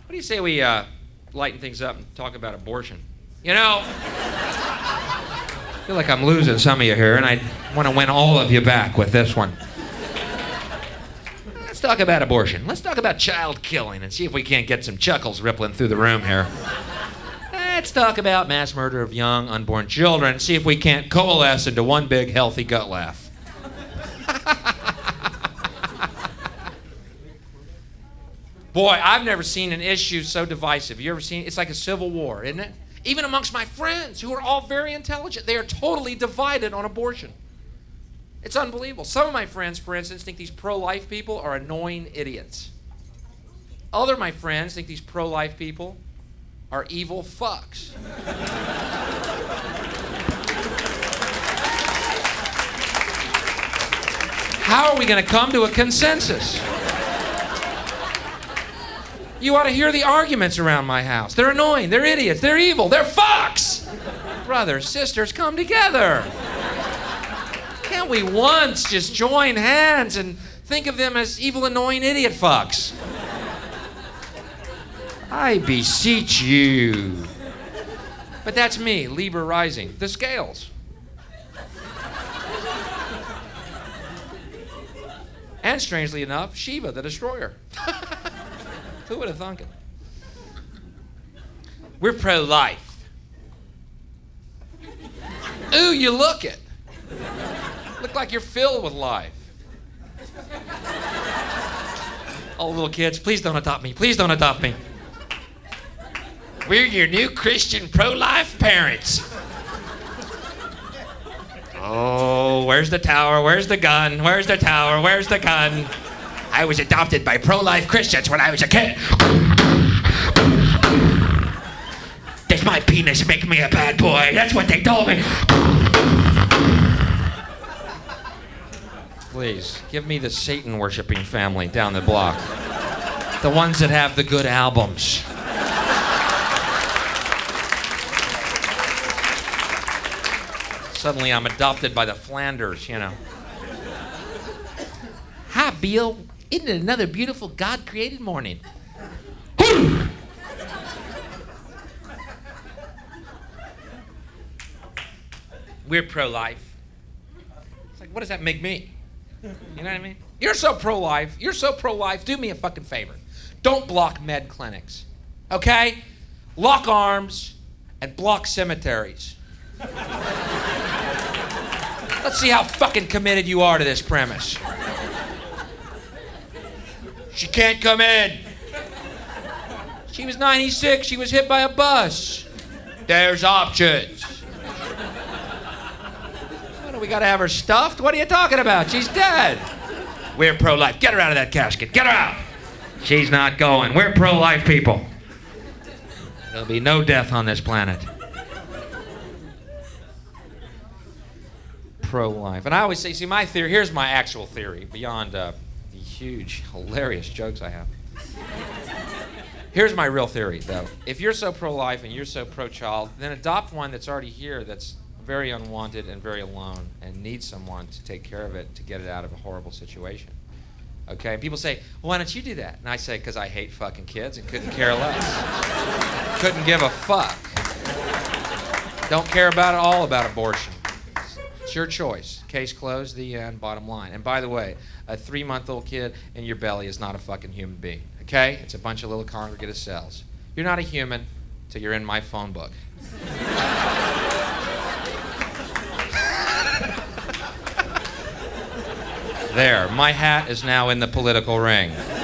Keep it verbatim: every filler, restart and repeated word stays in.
What do you say we uh, lighten things up and talk about abortion? You know, I feel like I'm losing some of you here, and I want to win all of you back with this one. Let's talk about abortion. Let's talk about child killing and see if we can't get some chuckles rippling through the room here. Let's talk about mass murder of young, unborn children and see if we can't coalesce into one big, healthy gut laugh. Boy, I've never seen an issue so divisive. You ever seen it? It's like a civil war, isn't it? Even amongst my friends, who are all very intelligent, they are totally divided on abortion. It's unbelievable. Some of my friends, for instance, think these pro-life people are annoying idiots. Other of my friends think these pro-life people are evil fucks. How are we going to come to a consensus? You ought to hear the arguments around my house. They're annoying, they're idiots, they're evil, they're fucks! Brothers, sisters, come together. Can't we once just join hands and think of them as evil, annoying idiot fucks? I beseech you. But that's me, Libra rising. The scales. And strangely enough, Shiva, the destroyer. Who would have thunk it? We're pro-life. Ooh, you look it. Look like you're filled with life. Oh, little kids, please don't adopt me. Please don't adopt me. We're your new Christian pro-life parents. Oh, where's the tower? Where's the gun? Where's the tower? Where's the gun? I was adopted by pro-life Christians when I was a kid. Does my penis make me a bad boy? That's what they told me. Please, give me the Satan-worshipping family down the block. The ones that have the good albums. Suddenly I'm adopted by the Flanders, you know. Hi, Bill. Isn't it another beautiful God-created morning? We're pro-life. It's like, what does that make me? You know what I mean? You're so pro-life. You're so pro-life. Do me a fucking favor. Don't block med clinics. Okay? Lock arms and block cemeteries. Let's see how fucking committed you are to this premise. She can't come in. She was ninety-six. She was hit by a bus. There's options. What do we got to have her stuffed? What are you talking about? She's dead. We're pro-life. Get her out of that casket. Get her out. She's not going. We're pro-life people. There'll be no death on this planet. Pro-life. And I always say, see, my theory, here's my actual theory, beyond uh, the huge, hilarious jokes I have. Here's my real theory, though. If you're so pro-life and you're so pro-child, then adopt one that's already here that's very unwanted and very alone and needs someone to take care of it to get it out of a horrible situation. Okay? And people say, well, why don't you do that? And I say, because I hate fucking kids and couldn't care less. Couldn't give a fuck. Don't care about it all about abortion. It's your choice. Case closed, the end, bottom line. And by the way, a three-month-old kid in your belly is not a fucking human being. Okay? It's a bunch of little congregate of cells. You're not a human till you're in my phone book. There, my hat is now in the political ring.